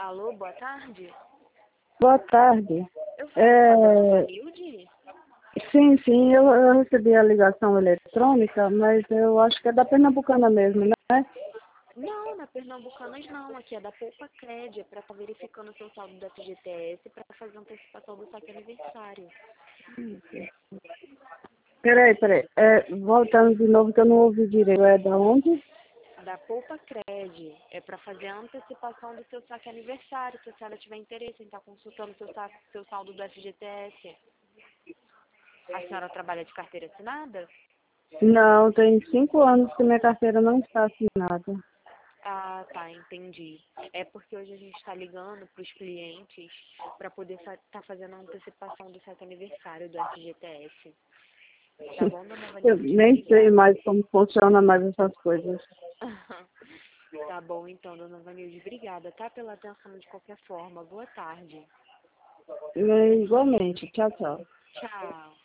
Alô, boa tarde. Boa tarde. Eu falo com a dona É, Vanilde? sim, eu recebi a ligação eletrônica, mas eu acho que é da Pernambucana mesmo, né? Não, na Pernambucanas não. Aqui é da Poupa Cred, é para estar verificando o seu saldo da FGTS para fazer antecipação do saque aniversário. Peraí. Voltando de novo que eu não ouvi direito. É da onde? Da Poupa Cred, é para fazer a antecipação do seu saque aniversário, se a senhora tiver interesse em estar consultando seu saldo do FGTS. A senhora trabalha de carteira assinada? Não, tem 5 anos que minha carteira não está assinada. Ah, tá, entendi. É porque hoje a gente está ligando para os clientes para poder estar fazendo a antecipação do certo aniversário do FGTS. Tá bom, dona Eu Vanilde? nem sei Obrigada. mais como funciona mais essas coisas. Tá bom, então, dona Vanilde. Obrigada, tá? Pela atenção de qualquer forma. Boa tarde. Igualmente. Tchau, tchau. Tchau.